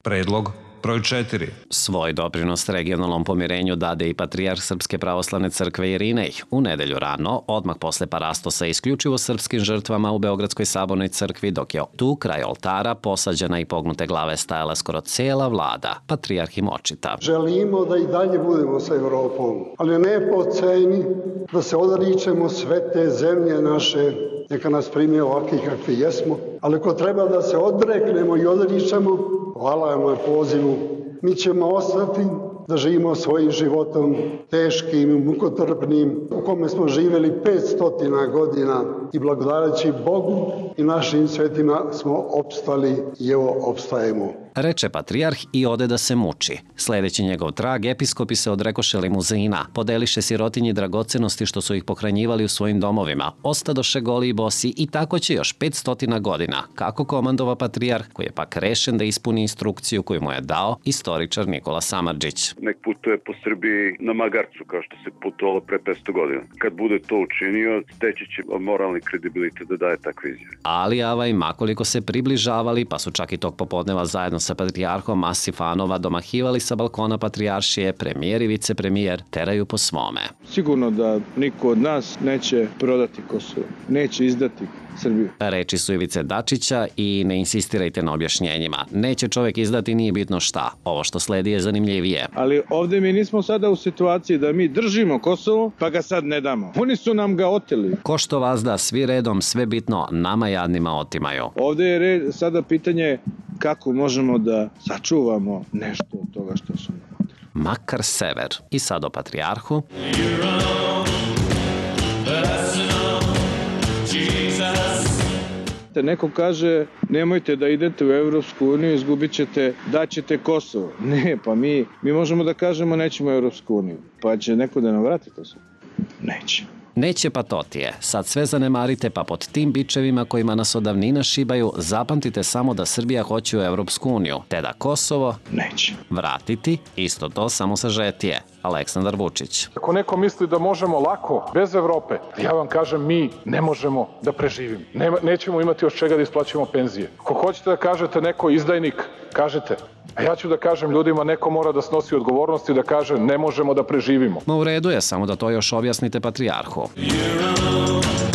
Predlog broj 4. Svoj doprinos regionalnom pomirenju dade i patrijarh Srpske pravoslavne crkve Irinej u nedelju rano, odmah posle parastosa isključivo srpskim žrtvama u Beogradskoj sabornoj crkvi, dok je tu kraj oltara posađena i pognute glave stajala skoro cela vlada. Patrijarh im očita. Želimo da i dalje budemo sa Evropom, ali ne po ceni da se odričemo sve te zemlje naše, neka nas primi ovakvi kakvi jesmo, ali ako treba da se odreknemo i odričemo, hvala vam na pozivu. Mi ćemo ostati da živimo svojim životom teškim, mukotrpnim, u kome smo živjeli 500 godina i blagodareći Bogu i našim svetima smo opstali i evo opstajemo. Reče patrijarh i ode da se muči. Sledeći njegov trag, episkopi se odrekoše limuzina, podeliše sirotinji dragocenosti što su ih pohranjivali u svojim domovima, ostadoše goli i bosi i tako će još 500 godina, kako komandova patrijarh, koji je pak rešen da ispuni instrukciju koju mu je dao istoričar Nikola Samardžić. Nek putuje po Srbiji na magarcu kao što se putovalo pre 500 godina. Kad bude to učinio, steći će moralni kredibilitet da daje takve izjave. Ali avaj, makoliko se približavali, pa su čak i tog popodneva zajedno sa patrijarhom masi fanova domahivali sa balkona patrijaršije, premijer i vicepremijer teraju po svome. Sigurno da niko od nas neće prodati Kosovo, neće izdati Srbiju. Reči su Ivice Dačića i ne insistirajte na objašnjenjima. Neće čovek izdati, nije bitno šta. Ovo što sledi je zanimljivije. Ali ovde mi nismo sada u situaciji da mi držimo Kosovo, pa ga sad ne damo. Oni su nam ga oteli. Ko što vazda, svi redom, sve bitno, nama jadnima otimaju. Ovde je sada pitanje kako možemo da sačuvamo nešto od toga što su nam oteli. Makar sever. I sad o patrijarhu. Neko kaže nemojte da idete u Evropsku uniju, izgubit ćete, daćete Kosovo. Ne, pa mi možemo da kažemo nećemo u Evropsku uniju. Pa će neko da nam vrati Kosovo? Neće. Neće pa to ti je. Sad sve zanemarite pa pod tim bičevima kojima nas od davnina šibaju zapamtite samo da Srbija hoće u Evropsku uniju, te da Kosovo neće vratiti, isto to samo sažetije. Aleksandar Vučić. Ako neko misli da možemo lako, bez Evrope, ja vam kažem mi ne možemo da preživimo. Nećemo imati još čega da isplaćujemo penzije. Ako hoćete da kažete neko izdajnik, kažete. A ja ću da kažem ljudima, neko mora da snosi odgovornost i da kaže ne možemo da preživimo. Ma u redu je, samo da to još objasnite patrijarhu.